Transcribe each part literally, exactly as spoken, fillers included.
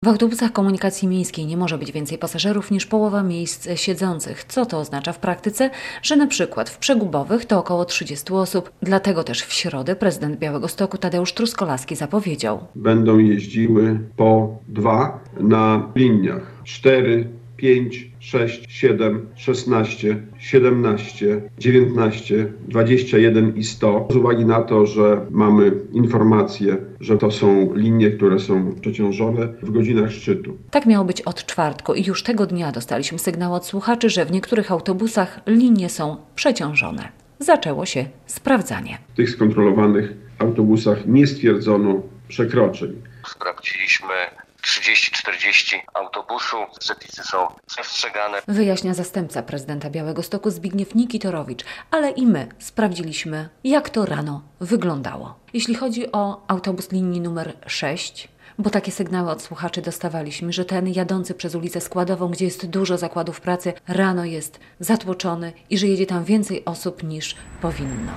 W autobusach komunikacji miejskiej nie może być więcej pasażerów niż połowa miejsc siedzących. Co to oznacza w praktyce? Że na przykład w przegubowych to około trzydziestu osób. Dlatego też w środę prezydent Białegostoku Tadeusz Truskolaski zapowiedział: będą jeździły po dwa na liniach cztery, pięć, sześć, siedem, szesnaście, siedemnaście, dziewiętnaście, dwadzieścia jeden i sto. Z uwagi na to, że mamy informację, że to są linie, które są przeciążone w godzinach szczytu. Tak miało być od czwartku i już tego dnia dostaliśmy sygnał od słuchaczy, że w niektórych autobusach linie są przeciążone. Zaczęło się sprawdzanie. W tych skontrolowanych autobusach nie stwierdzono przekroczeń. Sprawdziliśmy trzydzieści czterdzieści autobusów, przepisy są przestrzegane. Wyjaśnia zastępca prezydenta Białegostoku Zbigniew Nikitorowicz, ale i my sprawdziliśmy, jak to rano wyglądało. Jeśli chodzi o autobus linii numer sześć, bo takie sygnały od słuchaczy dostawaliśmy, że ten jadący przez ulicę Składową, gdzie jest dużo zakładów pracy, rano jest zatłoczony i że jedzie tam więcej osób niż powinno.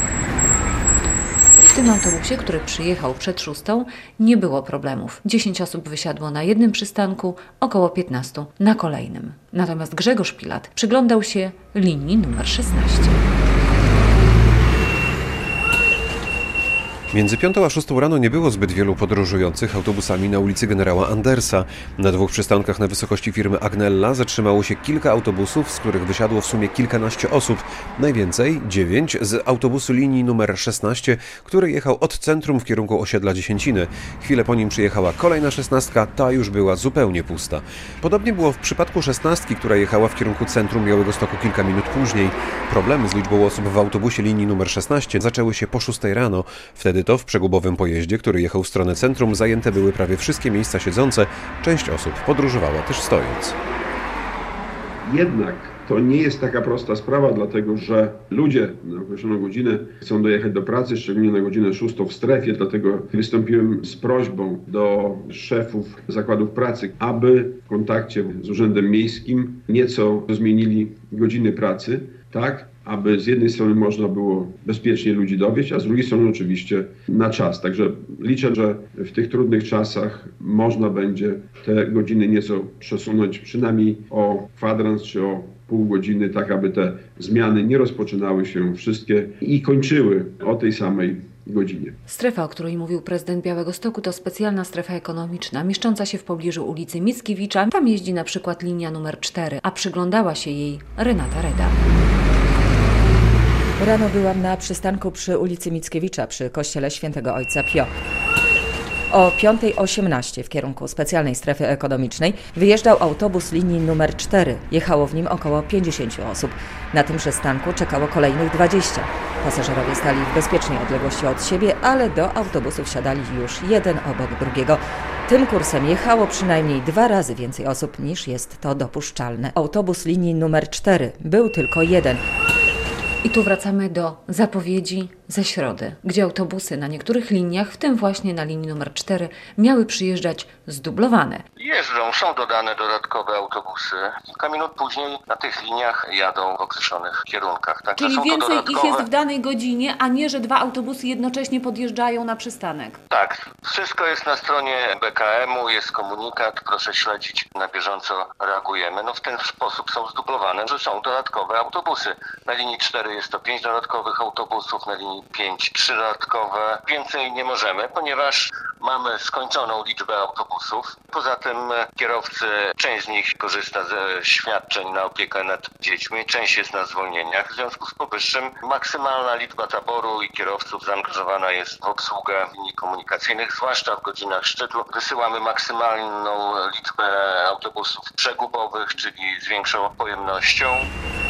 W tym autobusie, który przyjechał przed szóstą, nie było problemów. dziesięć osób wysiadło na jednym przystanku, około piętnaście na kolejnym. Natomiast Grzegorz Pilat przyglądał się linii numer szesnaście. Między piątą a szóstą rano nie było zbyt wielu podróżujących autobusami na ulicy Generała Andersa. Na dwóch przystankach na wysokości firmy Agnella zatrzymało się kilka autobusów, z których wysiadło w sumie kilkanaście osób. Najwięcej dziewięć z autobusu linii numer szesnaście, który jechał od centrum w kierunku osiedla Dziesięciny. Chwilę po nim przyjechała kolejna szesnastka, ta już była zupełnie pusta. Podobnie było w przypadku szesnastki, która jechała w kierunku centrum Białegostoku kilka minut później. Problemy z liczbą osób w autobusie linii numer szesnaście zaczęły się po szóstej rano. Wtedy to w przegubowym pojeździe, który jechał w stronę centrum, zajęte były prawie wszystkie miejsca siedzące. Część osób podróżowała też stojąc. Jednak to nie jest taka prosta sprawa, dlatego że ludzie na określoną godzinę chcą dojechać do pracy, szczególnie na godzinę szóstą w strefie, dlatego wystąpiłem z prośbą do szefów zakładów pracy, aby w kontakcie z Urzędem Miejskim nieco zmienili godziny pracy, tak aby z jednej strony można było bezpiecznie ludzi dowieźć, a z drugiej strony oczywiście na czas. Także liczę, że w tych trudnych czasach można będzie te godziny nieco przesunąć przynajmniej o kwadrans czy o pół godziny, tak aby te zmiany nie rozpoczynały się wszystkie i kończyły o tej samej godzinie. Strefa, o której mówił prezydent Białegostoku, to specjalna strefa ekonomiczna, mieszcząca się w pobliżu ulicy Mickiewicza. Tam jeździ na przykład linia numer cztery, a przyglądała się jej Renata Reda. Rano byłam na przystanku przy ulicy Mickiewicza, przy kościele Świętego Ojca Pio. O piąta osiemnaście w kierunku specjalnej strefy ekonomicznej wyjeżdżał autobus linii numer cztery. Jechało w nim około pięćdziesięciu osób. Na tym przystanku czekało kolejnych dwadzieścia. Pasażerowie stali w bezpiecznej odległości od siebie, ale do autobusów siadali już jeden obok drugiego. Tym kursem jechało przynajmniej dwa razy więcej osób niż jest to dopuszczalne. Autobus linii numer cztery był tylko jeden. I tu wracamy do zapowiedzi ze środy, gdzie autobusy na niektórych liniach, w tym właśnie na linii numer cztery, miały przyjeżdżać zdublowane. Jeżdżą, są dodane dodatkowe autobusy. Kilka minut później na tych liniach jadą w określonych kierunkach. Także Czyli są więcej to dodatkowe... ich jest w danej godzinie, a nie, że dwa autobusy jednocześnie podjeżdżają na przystanek. Tak, wszystko jest na stronie B K M-u, jest komunikat, proszę śledzić, na bieżąco reagujemy. No w ten sposób są zdublowane, że są dodatkowe autobusy. Na linii cztery jest to pięć dodatkowych autobusów, na linii pięć trzy dodatkowe. Więcej nie możemy, ponieważ mamy skończoną liczbę autobusów. Poza tym kierowcy, część z nich korzysta ze świadczeń na opiekę nad dziećmi, część jest na zwolnieniach. W związku z powyższym maksymalna liczba taboru i kierowców zaangażowana jest w obsługę linii komunikacyjnych, zwłaszcza w godzinach szczytu. Wysyłamy maksymalną liczbę autobusów przegubowych, czyli z większą pojemnością.